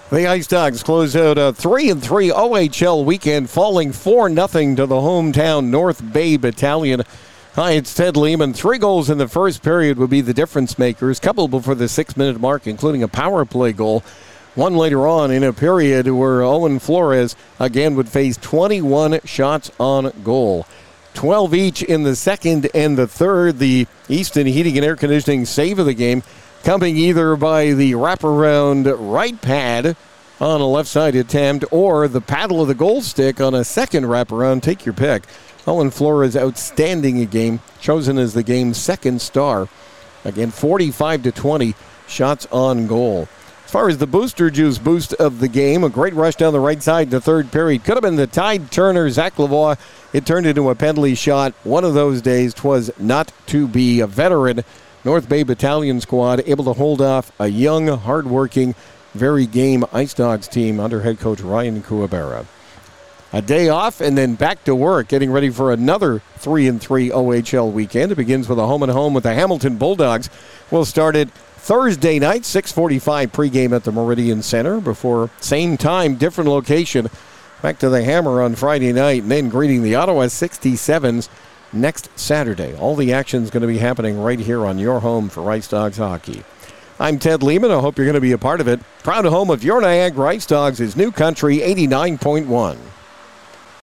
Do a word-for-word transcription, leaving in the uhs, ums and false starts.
The Ice Dogs close out a three and three O H L weekend, falling four nothing to the hometown North Bay Battalion. Hi, it's Ted Lehman. Three goals in the first period would be the difference makers, couple before the six-minute mark, including a power play goal. One later on in a period where Owen Flores again would face twenty-one shots on goal. twelve each in the second and the third. The Easton Heating and Air Conditioning save of the game coming either by the wraparound right pad on a left side attempt or the paddle of the goal stick on a second wraparound. Take your pick. Owen Flores outstanding a game, chosen as the game's second star. Again, forty-five to twenty shots on goal. As far as the booster juice boost of the game, a great rush down the right side in the third period. Could have been the tide turner, Zach Lavoie. It turned into a penalty shot. One of those days 'twas not to be. A veteran North Bay Battalion squad able to hold off a young, hardworking, very game Ice Dogs team under head coach Ryan Kuwabara. A day off and then back to work, getting ready for another three and three O H L weekend. It begins with a home and home with the Hamilton Bulldogs. We'll start it Thursday night, six forty-five pregame at the Meridian Center before same time, different location. Back to the Hammer on Friday night and then greeting the Ottawa sixty-sevens next Saturday. All the action's going to be happening right here on your home for Ice Dogs hockey. I'm Ted Lehman. I hope you're going to be a part of it. Proud home of your Niagara Ice Dogs is New Country eighty-nine point one.